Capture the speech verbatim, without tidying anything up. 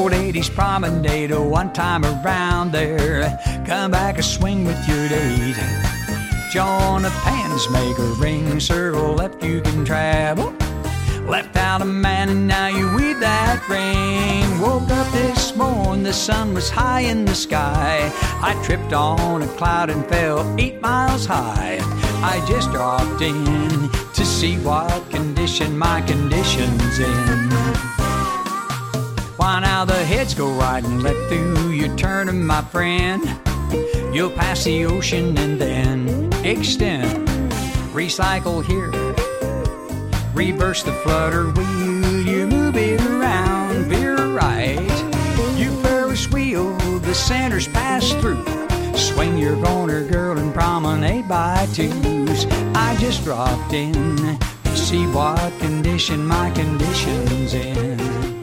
old eighties promenade, a one time around there. Come back and swing with your date. Join a pants maker, ring, circle, left you can travel. Left out a man and now you weave that ring. Woke up this morning, the sun was high in the sky. I tripped on a cloud and fell eight miles high. I just dropped in to see what condition my condition's in. Why now the heads go right and left through your turning, my friend. You'll pass the ocean and then extend. Recycle here, reverse the flutter wheel, you move it around, veer right. You Ferris wheel, the center's pass through. Swing your corner, girl, and promenade by twos. I just dropped in to see what condition my condition's in.